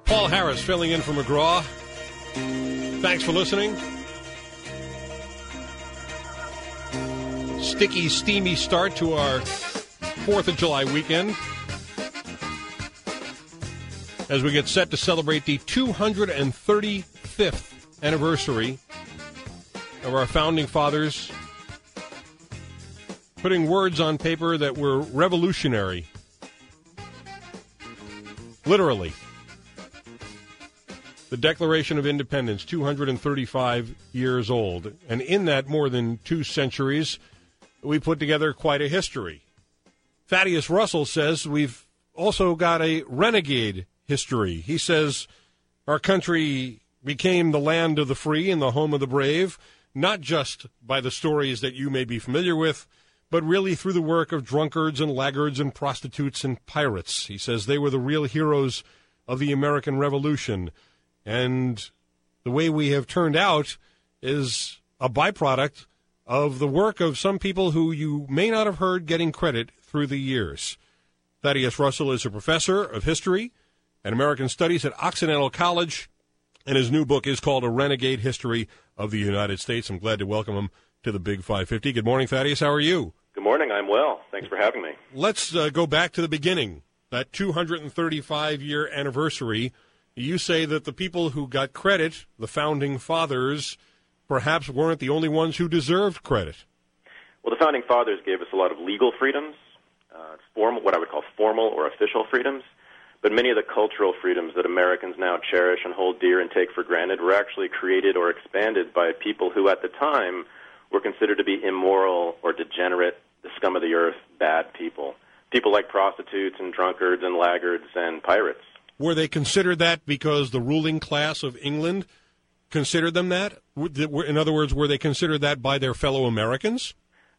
Paul Harris filling in for McGraw. Thanks for listening. Sticky, steamy start to our 4th of July weekend as we get set to celebrate the 235th anniversary of our founding fathers putting words on paper that were revolutionary. Literally. The Declaration of Independence, 235 years old. And in that more than 2 centuries, we put together quite a history. Thaddeus Russell says we've also got a renegade history. He says our country became the land of the free and the home of the brave, not just by the stories that you may be familiar with, but really through the work of drunkards and laggards and prostitutes and pirates. He says they were the real heroes of the American Revolution. And the way we have turned out is a byproduct of the work of some people who you may not have heard getting credit through the years. Thaddeus Russell is a professor of history and American studies at Occidental College, and his new book is called A Renegade History of the United States. I'm glad to welcome him to the Big 550. Good morning, Thaddeus. How are you? Good morning. I'm well. Thanks for having me. Let's go back to the beginning, that 235-year anniversary. You say that the people who got credit, the founding fathers, perhaps weren't the only ones who deserved credit. Well, the founding fathers gave us a lot of legal freedoms, what I would call formal or official freedoms, but many of the cultural freedoms that Americans now cherish and hold dear and take for granted were actually created or expanded by people who at the time were considered to be immoral or degenerate, the scum of the earth, bad people. People like prostitutes and drunkards and laggards and pirates. Were they considered that because the ruling class of England considered them that? In other words, were they considered that by their fellow Americans?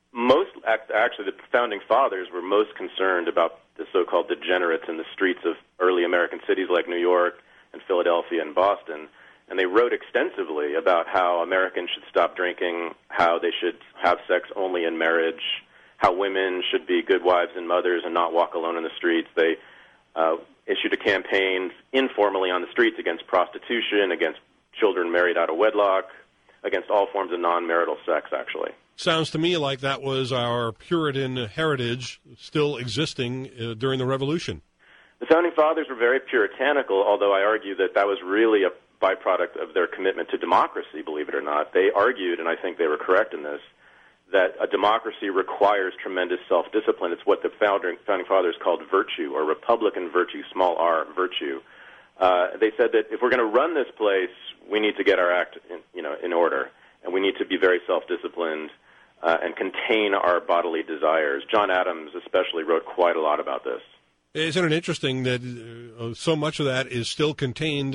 Actually, the founding fathers were most concerned about the so-called degenerates in the streets of early American cities like New York and Philadelphia and Boston. And they wrote extensively about how Americans should stop drinking, how they should have sex only in marriage, how women should be good wives and mothers and not walk alone in the streets. They issued a campaign informally on the streets against prostitution, against children married out of wedlock, against all forms of non-marital sex, actually. Sounds to me like that was our Puritan heritage still existing during the Revolution. The Founding Fathers were very puritanical, although I argue that that was really a byproduct of their commitment to democracy, believe it or not. They argued, and I think they were correct in this, that a democracy requires tremendous self-discipline. It's what the Founding Fathers called virtue, or Republican virtue, small r, virtue. They said that if we're going to run this place, we need to get our act in order, and we need to be very self-disciplined and contain our bodily desires. John Adams especially wrote quite a lot about this. Isn't it interesting that so much of that is still contained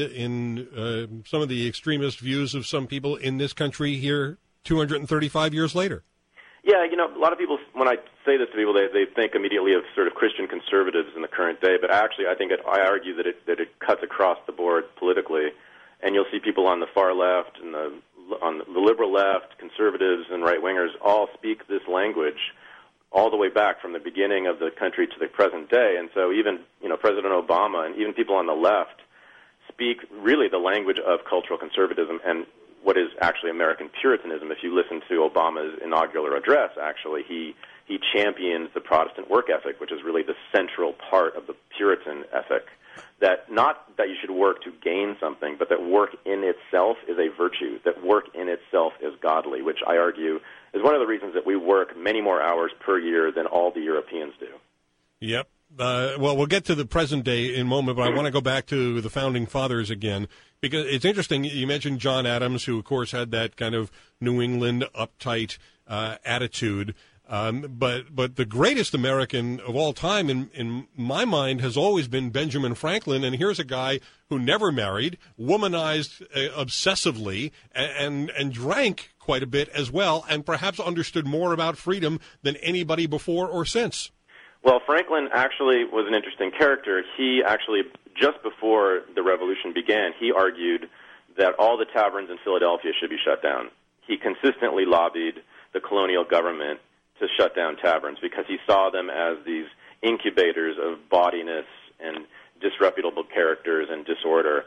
in some of the extremist views of some people in this country here 235 years later? Yeah, a lot of people, when I say this to people, they think immediately of sort of Christian conservatives in the current day, but actually I argue that it cuts across the board politically, and you'll see people on the far left and on the liberal left, conservatives and right-wingers all speak this language all the way back from the beginning of the country to the present day. And so even, President Obama and even people on the left speak really the language of cultural conservatism and what is actually American Puritanism. If you listen to Obama's inaugural address, actually, he champions the Protestant work ethic, which is really the central part of the Puritan ethic. That not that you should work to gain something, but that work in itself is a virtue, that work in itself is godly, which I argue is one of the reasons that we work many more hours per year than all the Europeans do. Yep. Well, we'll get to the present day in a moment, but I want to go back to the Founding Fathers again, because it's interesting. You mentioned John Adams, who, of course, had that kind of New England uptight attitude. But the greatest American of all time, in my mind, has always been Benjamin Franklin. And here's a guy who never married, womanized obsessively, and drank quite a bit as well, and perhaps understood more about freedom than anybody before or since. Well, Franklin actually was an interesting character. He actually, just before the Revolution began, he argued that all the taverns in Philadelphia should be shut down. He consistently lobbied the colonial government to shut down taverns because he saw them as these incubators of bawdiness and disreputable characters and disorder.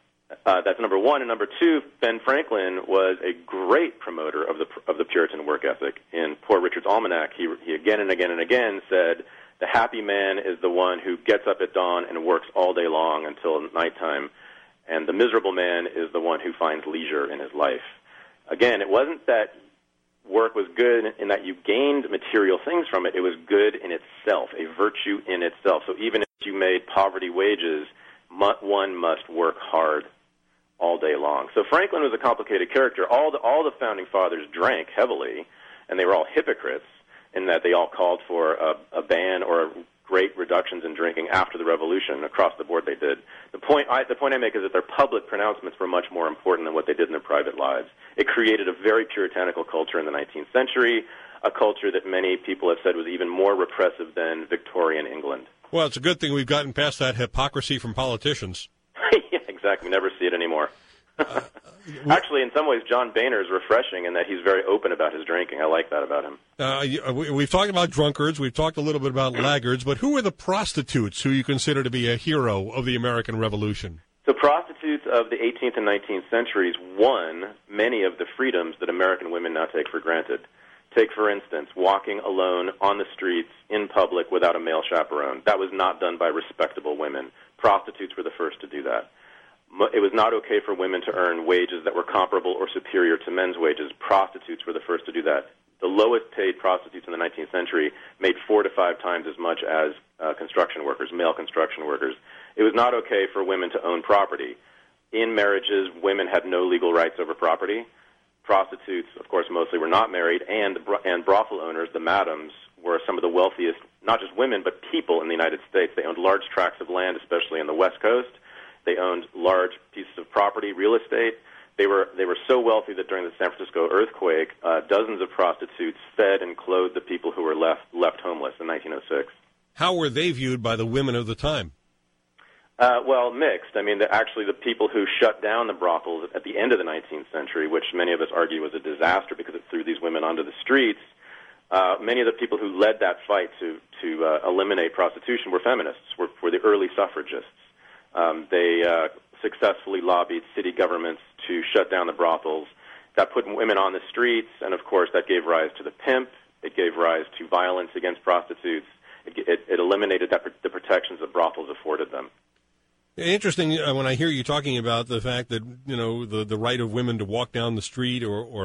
That's number one. And number two, Ben Franklin was a great promoter of the Puritan work ethic. In Poor Richard's Almanac, he again and again and again said, the happy man is the one who gets up at dawn and works all day long until nighttime, and the miserable man is the one who finds leisure in his life. Again, it wasn't that work was good in that you gained material things from it. It was good in itself, a virtue in itself. So even if you made poverty wages, one must work hard all day long. So Franklin was a complicated character. All the founding fathers drank heavily, and they were all hypocrites in that they all called for a ban or great reductions in drinking after the Revolution. Across the board they did. The point I make is that their public pronouncements were much more important than what they did in their private lives. It created a very puritanical culture in the 19th century, a culture that many people have said was even more repressive than Victorian England. Well, it's a good thing we've gotten past that hypocrisy from politicians. Yeah, exactly. We never see it anymore. Actually, in some ways, John Boehner is refreshing in that he's very open about his drinking. I like that about him. We've talked about drunkards. We've talked a little bit about laggards. But who are the prostitutes who you consider to be a hero of the American Revolution? So prostitutes of the 18th and 19th centuries won many of the freedoms that American women now take for granted. Take, for instance, walking alone on the streets in public without a male chaperone. That was not done by respectable women. Prostitutes were the first to do that. It was not okay for women to earn wages that were comparable or superior to men's wages. Prostitutes were the first to do that. The lowest paid prostitutes in the 19th century made 4 to 5 times as much as construction workers, male construction workers. It was not okay for women to own property. In marriages, women had no legal rights over property. Prostitutes, of course, mostly were not married, and brothel owners, the madams, were some of the wealthiest, not just women, but people in the United States. They owned large tracts of land, especially on the West Coast. They owned large pieces of property, real estate. They were so wealthy that during the San Francisco earthquake, dozens of prostitutes fed and clothed the people who were left homeless in 1906. How were they viewed by the women of the time? Well, mixed. I mean, actually, the people who shut down the brothels at the end of the 19th century, which many of us argue was a disaster because it threw these women onto the streets, many of the people who led that fight to eliminate prostitution were feminists, were the early suffragists. They successfully lobbied city governments to shut down the brothels. That put women on the streets, and of course that gave rise to the pimp. It gave rise to violence against prostitutes. It eliminated the protections that brothels afforded them. Interesting when I hear you talking about the fact that the right of women to walk down the street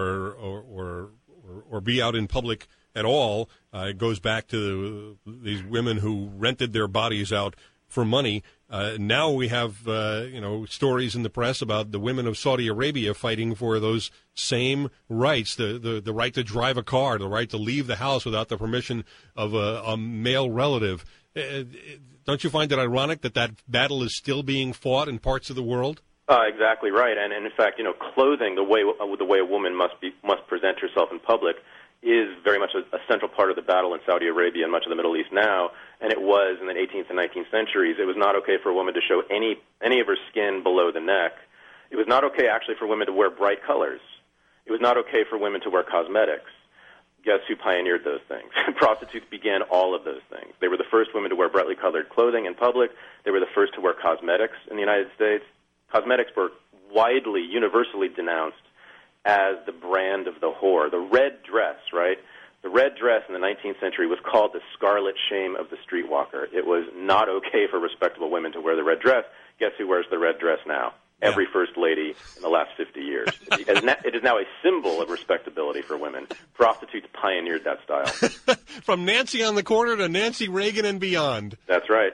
or be out in public at all. It goes back to these women who rented their bodies out for money. Now we have, stories in the press about the women of Saudi Arabia fighting for those same rights, the right to drive a car, the right to leave the house without the permission of a male relative. Don't you find it ironic that battle is still being fought in parts of the world? Exactly right. And in fact, clothing, the way a woman must present herself in public is very much a central part of the battle in Saudi Arabia and much of the Middle East now, and it was in the 18th and 19th centuries. It was not okay for a woman to show any of her skin below the neck. It was not okay, actually, for women to wear bright colors. It was not okay for women to wear cosmetics. Guess who pioneered those things? Prostitutes began all of those things. They were the first women to wear brightly colored clothing in public. They were the first to wear cosmetics in the United States. Cosmetics were widely, universally denounced as the brand of the whore. The red dress, right? The red dress in the 19th century was called the scarlet shame of the streetwalker. It was not okay for respectable women to wear the red dress. Guess who wears the red dress now? Yeah. Every first lady in the last 50 years. It is now a symbol of respectability for women. Prostitutes pioneered that style. From Nancy on the corner to Nancy Reagan and beyond. That's right.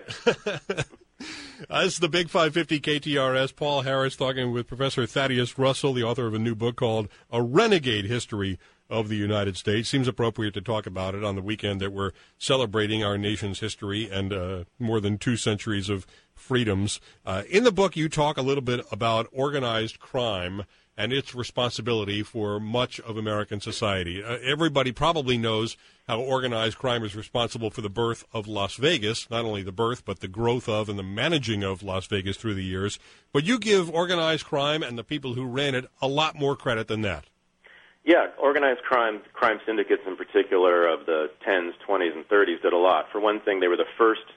This is the Big 550 KTRS. Paul Harris talking with Professor Thaddeus Russell, the author of a new book called A Renegade History of the United States. Seems appropriate to talk about it on the weekend that we're celebrating our nation's history and more than 2 centuries of freedoms. In the book, you talk a little bit about organized crime and its responsibility for much of American society. Everybody probably knows how organized crime is responsible for the birth of Las Vegas, not only the birth, but the growth of and the managing of Las Vegas through the years. But you give organized crime and the people who ran it a lot more credit than that. Yeah, organized crime syndicates in particular of the 10s, 20s, and 30s did a lot. For one thing, they were the first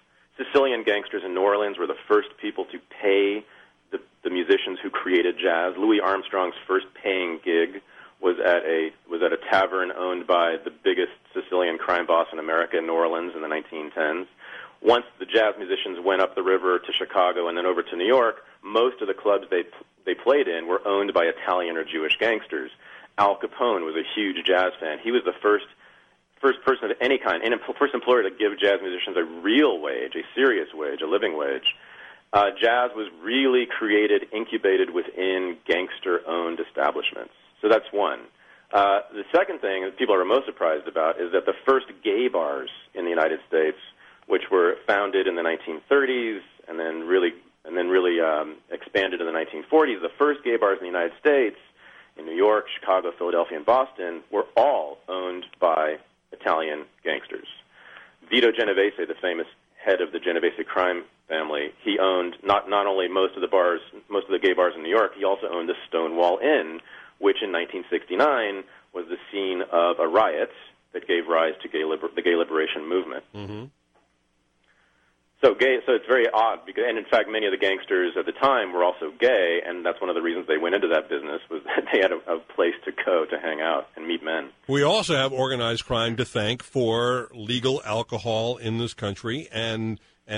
Sicilian gangsters in New Orleans were the first people to pay the musicians who created jazz. Louis Armstrong's first paying gig was at a tavern owned by the biggest Sicilian crime boss in America in New Orleans in the 1910s. Once the jazz musicians went up the river to Chicago and then over to New York, most of the clubs they played in were owned by Italian or Jewish gangsters. Al Capone was a huge jazz fan. He was the first person of any kind, and first employer to give jazz musicians a real wage, a serious wage, a living wage. Jazz was really created, incubated within gangster-owned establishments. So that's one. The second thing that people are most surprised about is that the first gay bars in the United States, which were founded in the 1930s and then really expanded in the 1940s, the first gay bars in the United States, in New York, Chicago, Philadelphia, and Boston, were all owned by Italian gangsters. Vito Genovese, the famous head of the Genovese crime family, he owned not only most of the gay bars in New York, he also owned the Stonewall Inn, which in 1969 was the scene of a riot that gave rise to the gay liberation movement. Mm-hmm. So it's very odd, and in fact, many of the gangsters at the time were also gay, and that's one of the reasons they went into that business, was that they had a place to go to hang out and meet men. We also have organized crime to thank for legal alcohol in this country, and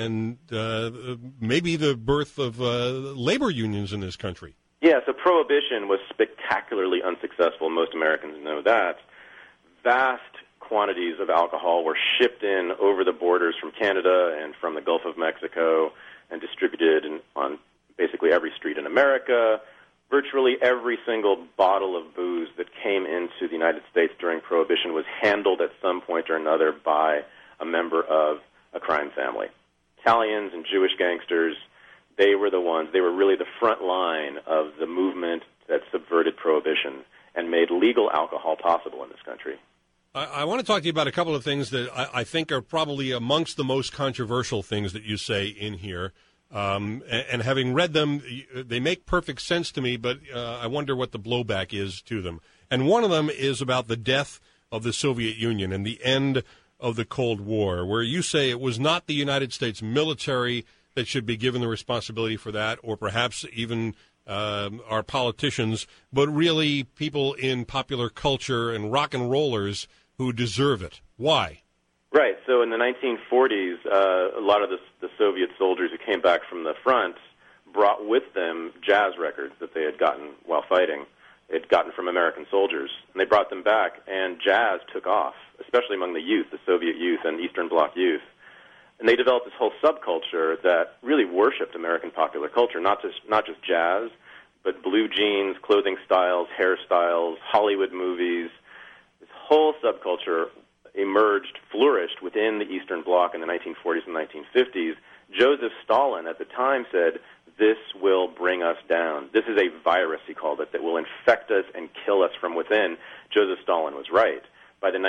maybe the birth of labor unions in this country. Yeah, so Prohibition was spectacularly unsuccessful. Most Americans know that. Vast quantities of alcohol were shipped in over the borders from Canada and from the Gulf of Mexico and distributed on basically every street in America. Virtually every single bottle of booze that came into the United States during Prohibition was handled at some point or another by a member of a crime family. Italians and Jewish gangsters, they were really the front line of the movement that subverted Prohibition and made legal alcohol possible in this country. I want to talk to you about a couple of things that I think are probably amongst the most controversial things that you say in here. And having read them, they make perfect sense to me, but I wonder what the blowback is to them. And one of them is about the death of the Soviet Union and the end of the Cold War, where you say it was not the United States military that should be given the responsibility for that, or perhaps even our politicians, but really people in popular culture and rock and rollers who deserve it. Why? Right. So in the 1940s, a lot of the Soviet soldiers who came back from the front brought with them jazz records that they had gotten while fighting. They'd gotten from American soldiers, and they brought them back, and jazz took off, especially among the youth, the Soviet youth and Eastern Bloc youth. And they developed this whole subculture that really worshipped American popular culture, not just jazz, but blue jeans, clothing styles, hairstyles, Hollywood movies. This whole subculture flourished within the Eastern Bloc in the 1940s and 1950s. Joseph Stalin at the time said, "This will bring us down. This is a virus," he called it, "that will infect us and kill us from within." Joseph Stalin was right. By the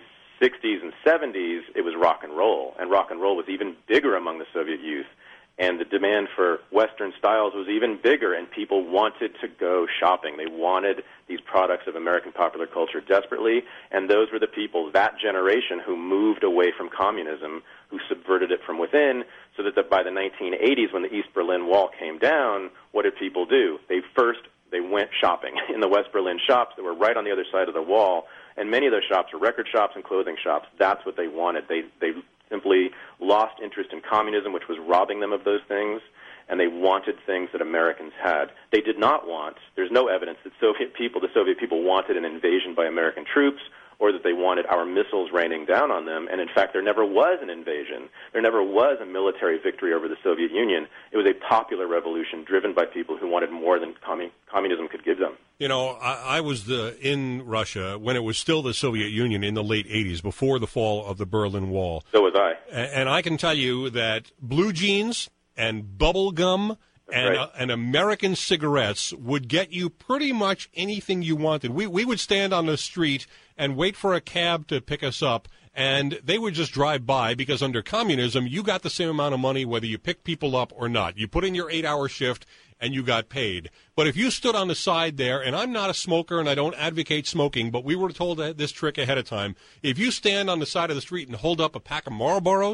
1960s and 70s, it was rock and roll was even bigger among the Soviet youth. And the demand for Western styles was even bigger, and people wanted to go shopping. They wanted these products of American popular culture desperately, and those were the people, that generation, who moved away from communism, who subverted it from within, so that by the 1980s, when the East Berlin Wall came down, what did people do? They went shopping in the West Berlin shops that were right on the other side of the wall, and many of those shops were record shops and clothing shops. That's what they wanted. They simply lost interest in communism, which was robbing them of those things, and they wanted things that Americans had. They did not want, there's no evidence that the Soviet people wanted an invasion by American troops or that they wanted our missiles raining down on them, and in fact there never was an invasion. There never was a military victory over the Soviet Union. It was a popular revolution driven by people who wanted more than communism could give them. You know, I was in Russia when it was still the Soviet Union in the late 80s, before the fall of the Berlin Wall. So was I. And I can tell you that blue jeans and bubble gum and American cigarettes would get you pretty much anything you wanted. We would stand on the street and wait for a cab to pick us up, and they would just drive by, because under communism, you got the same amount of money whether you picked people up or not. You put in your 8-hour shift, and you got paid. But if you stood on the side there, and I'm not a smoker and I don't advocate smoking, but we were told this trick ahead of time, if you stand on the side of the street and hold up a pack of Marlboros,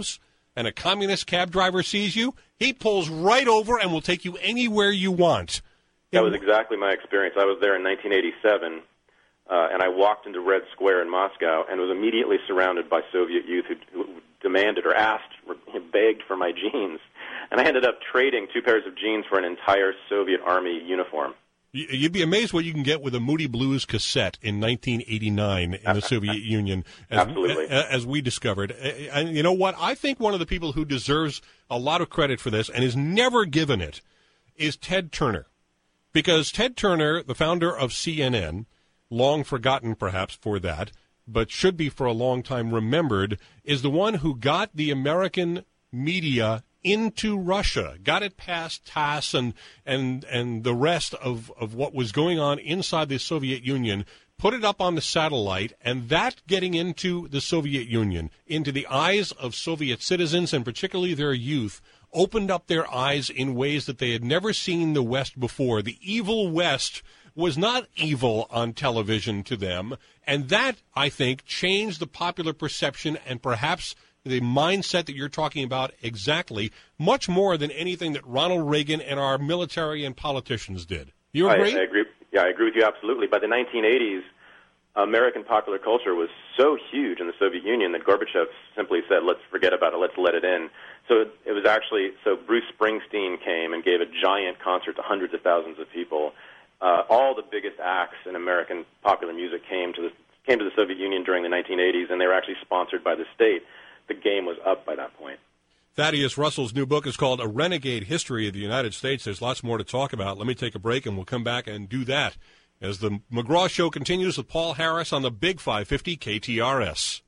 and a communist cab driver sees you, he pulls right over and will take you anywhere you want. That was exactly my experience. I was there in 1987, and I walked into Red Square in Moscow and was immediately surrounded by Soviet youth who demanded or asked, or begged for my jeans. And I ended up trading 2 pairs of jeans for an entire Soviet Army uniform. You'd be amazed what you can get with a Moody Blues cassette in 1989 in the Soviet Union, Absolutely. As we discovered. And you know what? I think one of the people who deserves a lot of credit for this and is never given it is Ted Turner. Because Ted Turner, the founder of CNN, long forgotten perhaps for that, but should be for a long time remembered, is the one who got the American media into Russia, got it past TASS and the rest of what was going on inside the Soviet Union, put it up on the satellite, and that getting into the Soviet Union, into the eyes of Soviet citizens, and particularly their youth, opened up their eyes in ways that they had never seen the West before. The evil West was not evil on television to them, and that, I think, changed the popular perception and perhaps the mindset that you're talking about exactly, much more than anything that Ronald Reagan and our military and politicians did. You agree? I agree. Yeah, I agree with you absolutely. By the 1980s, American popular culture was so huge in the Soviet Union that Gorbachev simply said, let's forget about it, let's let it in. So it was actually, so Bruce Springsteen came and gave a giant concert to hundreds of thousands of people. All the biggest acts in American popular music came to the Soviet Union during the 1980s, and they were actually sponsored by the state. The game was up by that point. Thaddeus Russell's new book is called A Renegade History of the United States. There's lots more to talk about. Let me take a break, and we'll come back and do that as the McGraw Show continues with Paul Harris on the Big 550 KTRS.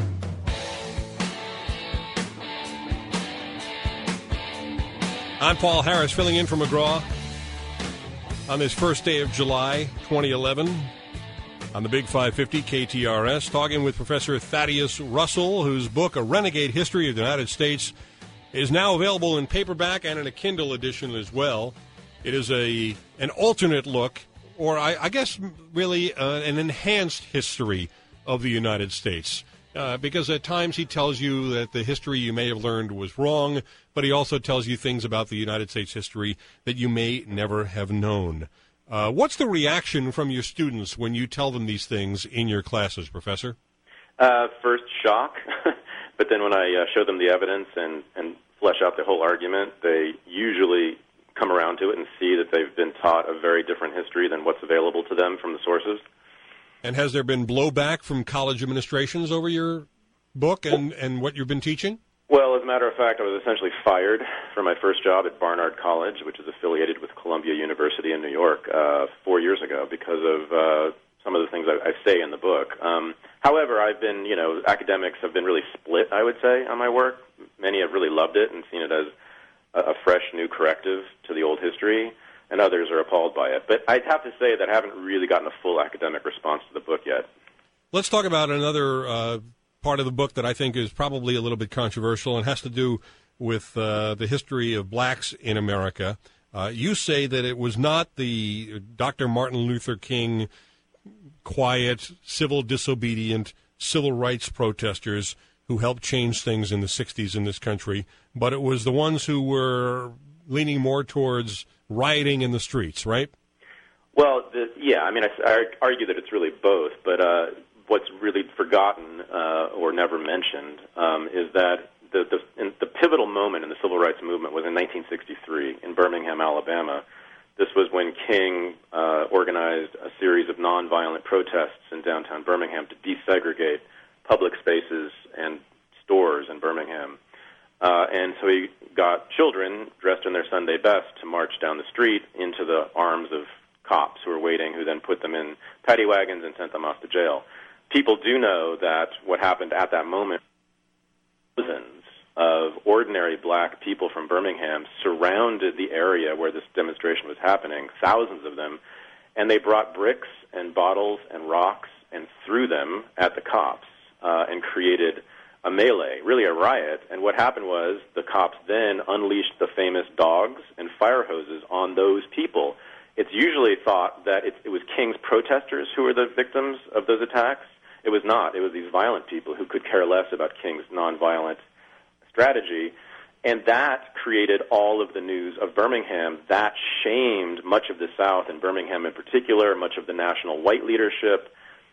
I'm Paul Harris, filling in for McGraw on this first day of July 2011 on the Big 550 KTRS, talking with Professor Thaddeus Russell, whose book, A Renegade History of the United States, is now available in paperback and in a Kindle edition as well. It is an alternate look, or I guess really an enhanced history of the United States. Because at times he tells you that the history you may have learned was wrong, but he also tells you things about the United States history that you may never have known. What's the reaction from your students when you tell them these things in your classes, Professor? First, shock. But then when I show them the evidence and flesh out the whole argument, they usually come around to it and see that they've been taught a very different history than what's available to them from the sources. And has there been blowback from college administrations over your book and what you've been teaching? Well, as a matter of fact, I was essentially fired from my first job at Barnard College, which is affiliated with Columbia University in New York, 4 years ago because of some of the things I say in the book. However, I've been, academics have been really split, I would say, on my work. Many have really loved it and seen it as a fresh new corrective to the old history, and others are appalled by it. But I'd have to say that I haven't really gotten a full academic response to the book yet. Let's talk about another part of the book that I think is probably a little bit controversial and has to do with the history of blacks in America. You say that it was not the Dr. Martin Luther King quiet, civil disobedient, civil rights protesters who helped change things in the 60s in this country, but it was the ones who were leaning more towards rioting in the streets, right? Well, I argue that it's really both, but what's really forgotten or never mentioned is that the pivotal moment in the civil rights movement was in 1963 in Birmingham, Alabama. This was when King organized a series of nonviolent protests in downtown Birmingham to desegregate public spaces and stores in Birmingham. And so he got children dressed in their Sunday best to march down the street into the arms of cops who were waiting, who then put them in paddy wagons and sent them off to jail. People do know that what happened at that moment, thousands of ordinary black people from Birmingham surrounded the area where this demonstration was happening, thousands of them, and they brought bricks and bottles and rocks and threw them at the cops and created a melee, really a riot. And what happened was the cops then unleashed the famous dogs and fire hoses on those people. It's usually thought that it was King's protesters who were the victims of those attacks. It was not. It was these violent people who could care less about King's nonviolent strategy. And that created all of the news of Birmingham. That shamed much of the South, and Birmingham in particular, much of the national white leadership.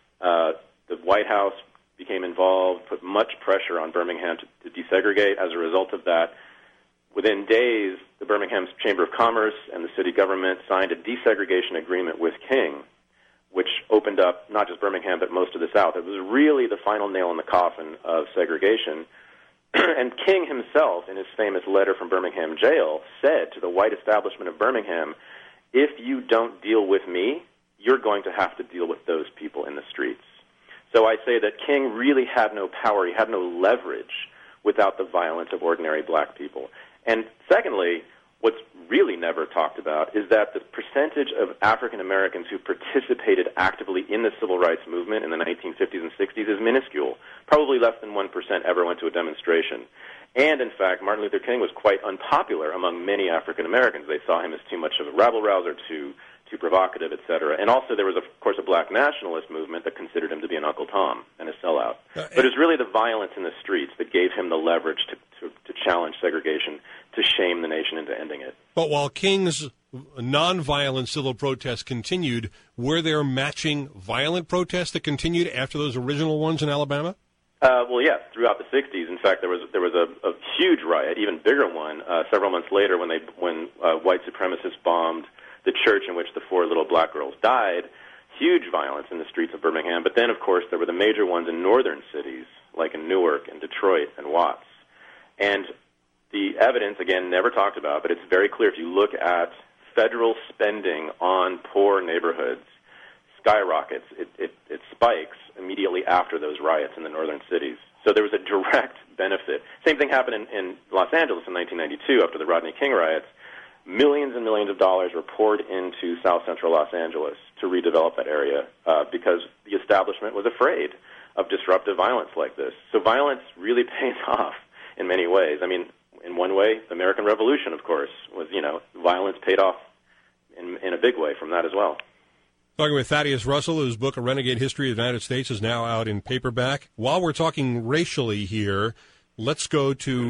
The White House became involved, put much pressure on Birmingham to desegregate. As a result of that, within days, the Birmingham Chamber of Commerce and the city government signed a desegregation agreement with King, which opened up not just Birmingham, but most of the South. It was really the final nail in the coffin of segregation. And King himself, in his famous letter from Birmingham jail, said to the white establishment of Birmingham, if you don't deal with me, you're going to have to deal with those people in the streets. So I say that King really had no power, he had no leverage without the violence of ordinary black people. And secondly, what's really never talked about is that the percentage of African Americans who participated actively in the civil rights movement in the 1950s and 60s is minuscule. Probably less than 1% ever went to a demonstration. And in fact, Martin Luther King was quite unpopular among many African Americans. They saw him as too much of a rabble-rouser, too provocative, etc. And also there was, of course, a black nationalist movement that considered him to be an Uncle Tom and a sellout. But it's really the violence in the streets that gave him the leverage to challenge segregation, to shame the nation into ending it. But while King's nonviolent civil protests continued, were there matching violent protests that continued after those original ones in Alabama? Well, yes, throughout the 60s. In fact, there was a huge riot, even bigger one, several months later when white supremacists bombed the church in which the 4 little black girls died. Huge violence in the streets of Birmingham. But then, of course, there were the major ones in northern cities, like in Newark and Detroit and Watts. And the evidence, again, never talked about, but it's very clear if you look at federal spending on poor neighborhoods, skyrockets. It spikes immediately after those riots in the northern cities. So there was a direct benefit. Same thing happened in Los Angeles in 1992 after the Rodney King riots. Millions and millions of dollars were poured into South Central Los Angeles to redevelop that area because the establishment was afraid of disruptive violence like this. So violence really pays off in many ways. I mean, in one way, the American Revolution, of course, was, violence paid off in a big way from that as well. Talking with Thaddeus Russell, whose book, A Renegade History of the United States, is now out in paperback. While we're talking racially here, let's go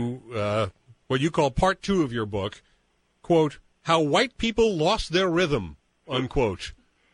to what you call part 2 of your book, quote, how white people lost their rhythm, unquote.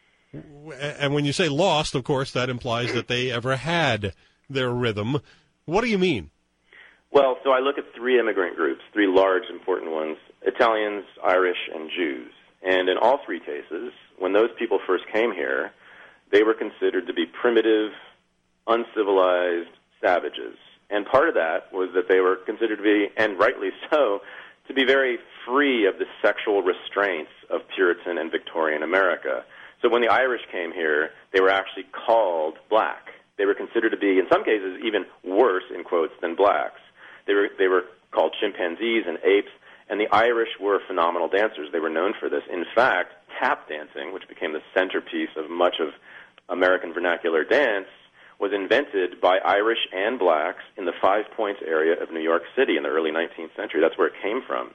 And when you say lost, of course, that implies that they ever had their rhythm. What do you mean? Well, so I look at 3 immigrant groups, 3 large, important ones, Italians, Irish, and Jews. And in all 3 cases, when those people first came here, they were considered to be primitive, uncivilized savages. And part of that was that they were considered to be, and rightly so, to be very free of the sexual restraints of Puritan and Victorian America. So when the Irish came here, they were actually called black. They were considered to be, in some cases, even worse, in quotes, than blacks. They were called chimpanzees and apes, and the Irish were phenomenal dancers. They were known for this. In fact, tap dancing, which became the centerpiece of much of American vernacular dance, was invented by Irish and blacks in the Five Points area of New York City in the early 19th century. That's where it came from.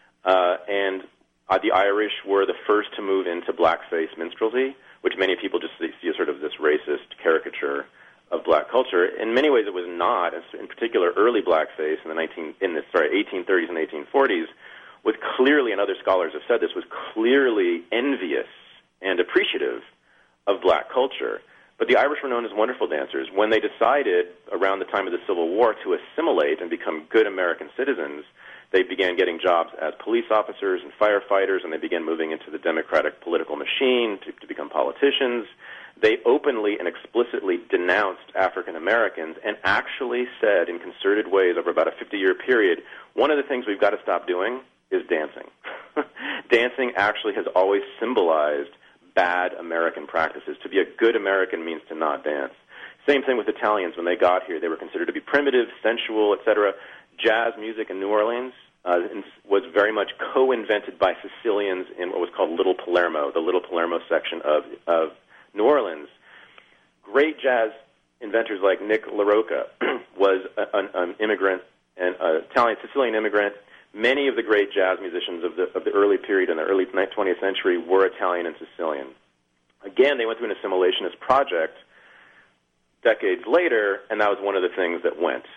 And the Irish were the first to move into blackface minstrelsy, which many people just see as sort of this racist caricature of black culture. In many ways, it was not. In particular, early blackface in the 1830s and 1840s was clearly, and other scholars have said this, was clearly envious and appreciative of black culture. But the Irish were known as wonderful dancers. When they decided, around the time of the Civil War, to assimilate and become good American citizens, they began getting jobs as police officers and firefighters, and they began moving into the democratic political machine to become politicians. They openly and explicitly denounced African Americans and actually said in concerted ways over about a 50-year period, one of the things we've got to stop doing is dancing. Dancing actually has always symbolized bad American practices. To be a good American means to not dance. Same thing with Italians. When they got here, they were considered to be primitive, sensual, etc. Jazz music in New Orleans was very much co-invented by Sicilians in what was called Little Palermo, the Little Palermo section of New Orleans. Great jazz inventors like Nick LaRocca was an immigrant, an Italian Sicilian immigrant. Many of the great jazz musicians of the early period in the early 20th century were Italian and Sicilian. Again, they went through an assimilationist project decades later, and that was one of the things that went.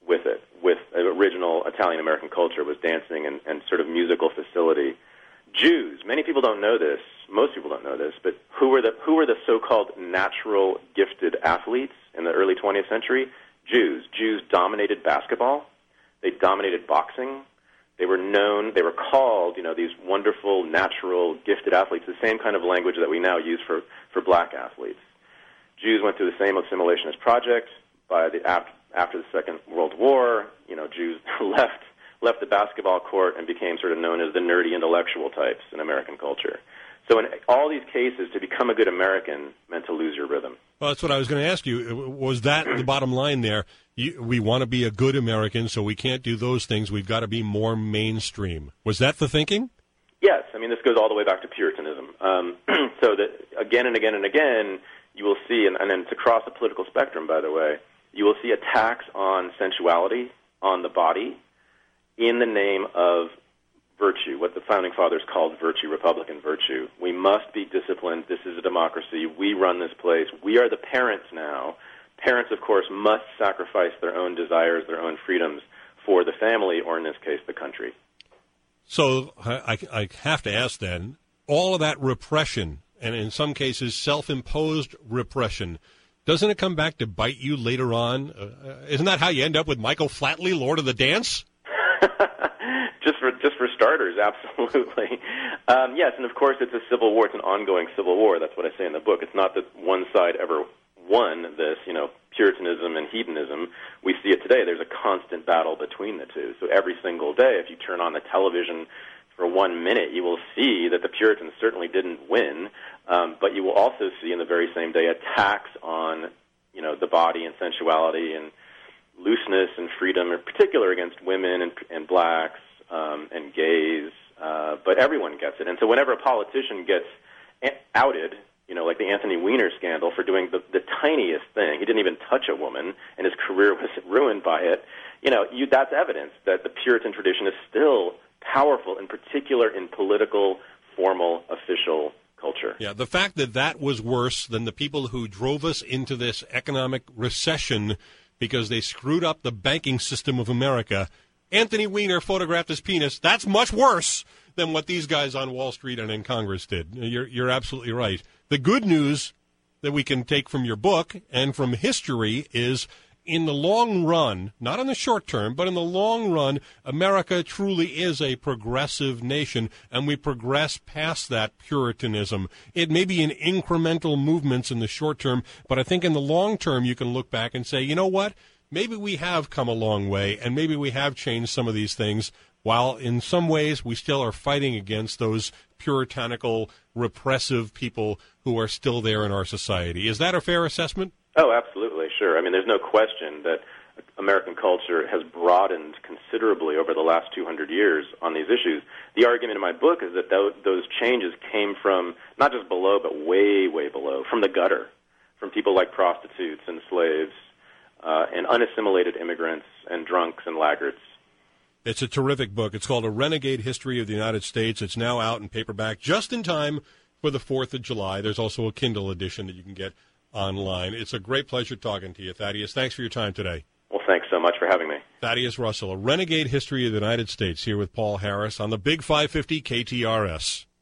with it, with original Italian-American culture, was dancing and sort of musical facility. Jews, many people don't know this, most people don't know this, but who were the so-called natural gifted athletes in the early 20th century? Jews. Jews dominated basketball. They dominated boxing. They were called, these wonderful, natural, gifted athletes, the same kind of language that we now use for black athletes. Jews went through the same assimilationist project. After the Second World War, Jews left the basketball court and became sort of known as the nerdy intellectual types in American culture. So in all these cases, to become a good American meant to lose your rhythm. Well, that's what I was going to ask you. Was that the bottom line there? We want to be a good American, so we can't do those things. We've got to be more mainstream. Was that the thinking? Yes. I mean, this goes all the way back to Puritanism. So that again and again and again, you will see, and it's across the political spectrum, by the way, you will see attacks on sensuality, on the body, in the name of virtue, what the Founding Fathers called virtue, Republican virtue. We must be disciplined. This is a democracy. We run this place. We are the parents now. Parents, of course, must sacrifice their own desires, their own freedoms for the family, or in this case, the country. So I have to ask then, all of that repression, and in some cases self-imposed repression, doesn't it come back to bite you later on? Isn't that how you end up with Michael Flatley, Lord of the Dance? Just for starters, absolutely. Yes, and of course it's a civil war. It's an ongoing civil war. That's what I say in the book. It's not that one side ever won this, Puritanism and hedonism. We see it today. There's a constant battle between the two. So every single day, if you turn on the television for 1 minute, you will see that the Puritans certainly didn't win, but you will also see in the very same day attacks on, the body and sensuality and looseness and freedom, in particular against women and blacks and gays, but everyone gets it. And so whenever a politician gets outed, like the Anthony Weiner scandal for doing the tiniest thing, he didn't even touch a woman, and his career was ruined by it, that's evidence that the Puritan tradition is still powerful, in particular in political, formal, official culture. Yeah, the fact that was worse than the people who drove us into this economic recession because they screwed up the banking system of America. Anthony Weiner photographed his penis. That's much worse than what these guys on Wall Street and in Congress did. You're absolutely right. The good news that we can take from your book and from history is, in the long run, not in the short term, but in the long run, America truly is a progressive nation, and we progress past that Puritanism. It may be in incremental movements in the short term, but I think in the long term you can look back and say, you know what? Maybe we have come a long way, and maybe we have changed some of these things, while in some ways we still are fighting against those puritanical, repressive people who are still there in our society. Is that a fair assessment? Oh, absolutely, sure. I mean, there's no question that American culture has broadened considerably over the last 200 years on these issues. The argument in my book is that those changes came from not just below, but way, way below, from the gutter, from people like prostitutes and slaves and unassimilated immigrants and drunks and laggards. It's a terrific book. It's called A Renegade History of the United States. It's now out in paperback just in time for the 4th of July. There's also a Kindle edition that you can get online. It's a great pleasure talking to you, Thaddeus. Thanks for your time today. Well, thanks so much for having me. Thaddeus Russell, A Renegade History of the United States, here with Paul Harris on the Big 550 KTRS.